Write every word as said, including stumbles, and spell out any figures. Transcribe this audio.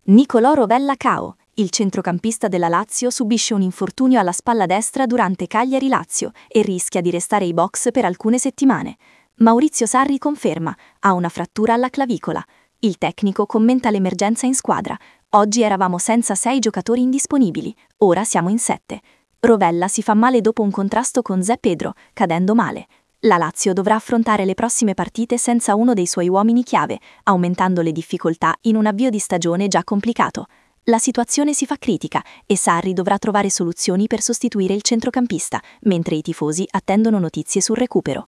Nicolò Rovella Cao, il centrocampista della Lazio, subisce un infortunio alla spalla destra durante Cagliari-Lazio e rischia di restare ai box per alcune settimane. Maurizio Sarri conferma, ha una frattura alla clavicola. Il tecnico commenta l'emergenza in squadra. Oggi eravamo senza sei giocatori indisponibili, ora siamo in sette. Rovella si fa male dopo un contrasto con Zé Pedro, cadendo male. La Lazio dovrà affrontare le prossime partite senza uno dei suoi uomini chiave, aumentando le difficoltà in un avvio di stagione già complicato. La situazione si fa critica e Sarri dovrà trovare soluzioni per sostituire il centrocampista, mentre i tifosi attendono notizie sul recupero.